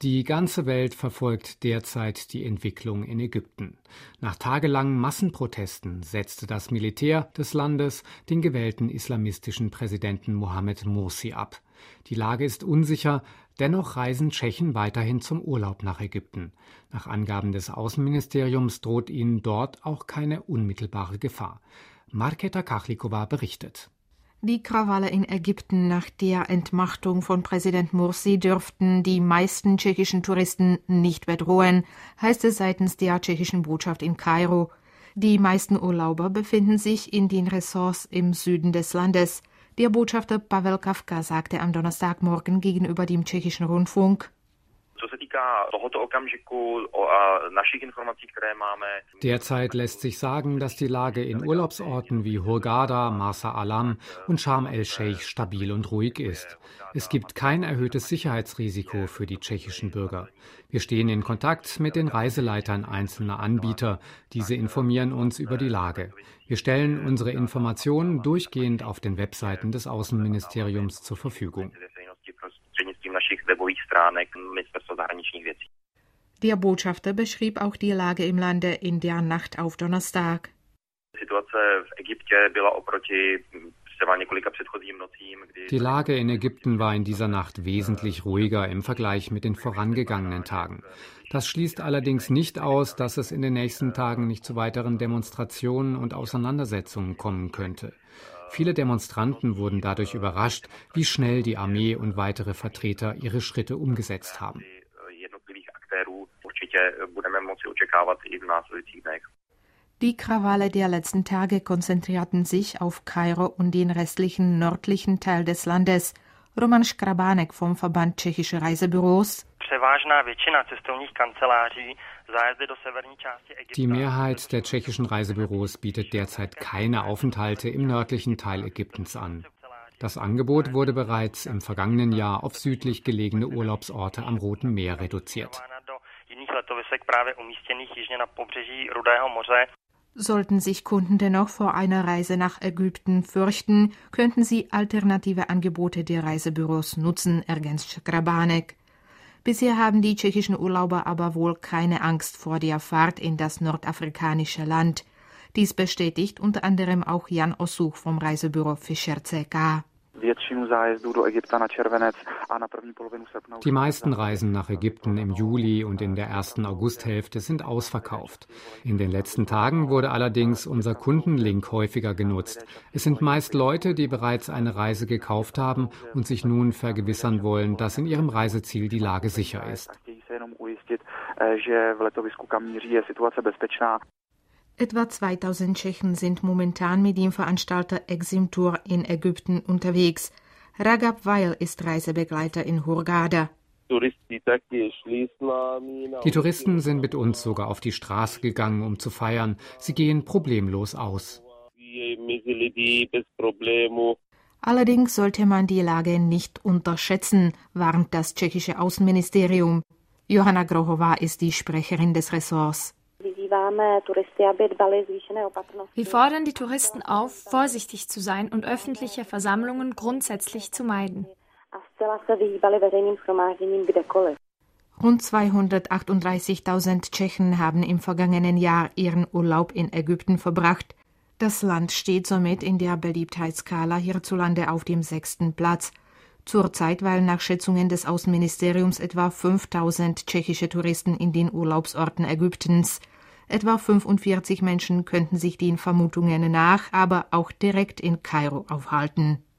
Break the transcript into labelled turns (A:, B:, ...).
A: Die ganze Welt verfolgt derzeit die Entwicklung in Ägypten. Nach tagelangen Massenprotesten setzte das Militär des Landes den gewählten islamistischen Präsidenten Mohamed Morsi ab. Die Lage ist unsicher, dennoch reisen Tschechen weiterhin zum Urlaub nach Ägypten. Nach Angaben des Außenministeriums droht ihnen dort auch keine unmittelbare Gefahr. Marketa Kachlikova berichtet.
B: Die Krawalle in Ägypten nach der Entmachtung von Präsident Morsi dürften die meisten tschechischen Touristen nicht bedrohen, heißt es seitens der tschechischen Botschaft in Kairo. Die meisten Urlauber befinden sich in den Ressorts im Süden des Landes. Der Botschafter Pavel Kafka sagte am Donnerstagmorgen gegenüber dem tschechischen Rundfunk:
A: Derzeit lässt sich sagen, dass die Lage in Urlaubsorten wie Hurghada, Marsa Alam und Sharm el-Sheikh stabil und ruhig ist. Es gibt kein erhöhtes Sicherheitsrisiko für die tschechischen Bürger. Wir stehen in Kontakt mit den Reiseleitern einzelner Anbieter. Diese informieren uns über die Lage. Wir stellen unsere Informationen durchgehend auf den Webseiten des Außenministeriums zur Verfügung.
B: Der Botschafter beschrieb auch die Lage im Lande in der Nacht auf Donnerstag.
A: Die Lage in Ägypten war in dieser Nacht wesentlich ruhiger im Vergleich mit den vorangegangenen Tagen. Das schließt allerdings nicht aus, dass es in den nächsten Tagen nicht zu weiteren Demonstrationen und Auseinandersetzungen kommen könnte. Viele Demonstranten wurden dadurch überrascht, wie schnell die Armee und weitere Vertreter ihre Schritte umgesetzt haben.
B: Die Krawalle der letzten Tage konzentrierten sich auf Kairo und den restlichen nördlichen Teil des Landes. Roman Škrabánek vom Verband Tschechische Reisebüros:
A: Die Mehrheit der tschechischen Reisebüros bietet derzeit keine Aufenthalte im nördlichen Teil Ägyptens an. Das Angebot wurde bereits im vergangenen Jahr auf südlich gelegene Urlaubsorte am Roten Meer reduziert.
B: Sollten sich Kunden dennoch vor einer Reise nach Ägypten fürchten, könnten sie alternative Angebote der Reisebüros nutzen, ergänzt Škrabánek. Bisher haben die tschechischen Urlauber aber wohl keine Angst vor der Fahrt in das nordafrikanische Land. Dies bestätigt unter anderem auch Jan Osuch vom Reisebüro Fischer CK.
A: Die meisten Reisen nach Ägypten im Juli und in der ersten Augusthälfte sind ausverkauft. In den letzten Tagen wurde allerdings unser Kundenlink häufiger genutzt. Es sind meist Leute, die bereits eine Reise gekauft haben und sich nun vergewissern wollen, dass in ihrem Reiseziel die Lage sicher ist.
B: Etwa 2000 Tschechen sind momentan mit dem Veranstalter Eximtour in Ägypten unterwegs. Ragab Weil ist Reisebegleiter in Hurghada.
A: Die Touristen sind mit uns sogar auf die Straße gegangen, um zu feiern. Sie gehen problemlos aus.
B: Allerdings sollte man die Lage nicht unterschätzen, warnt das tschechische Außenministerium. Johanna Grohová ist die Sprecherin des Ressorts.
C: Wir fordern die Touristen auf, vorsichtig zu sein und öffentliche Versammlungen grundsätzlich zu meiden.
B: Rund 238.000 Tschechen haben im vergangenen Jahr ihren Urlaub in Ägypten verbracht. Das Land steht somit in der Beliebtheitsskala hierzulande auf dem 6. Platz. Zurzeit weilen nach Schätzungen des Außenministeriums etwa 5.000 tschechische Touristen in den Urlaubsorten Ägyptens. Etwa 45 Menschen könnten sich den Vermutungen nach, aber auch direkt in Kairo aufhalten.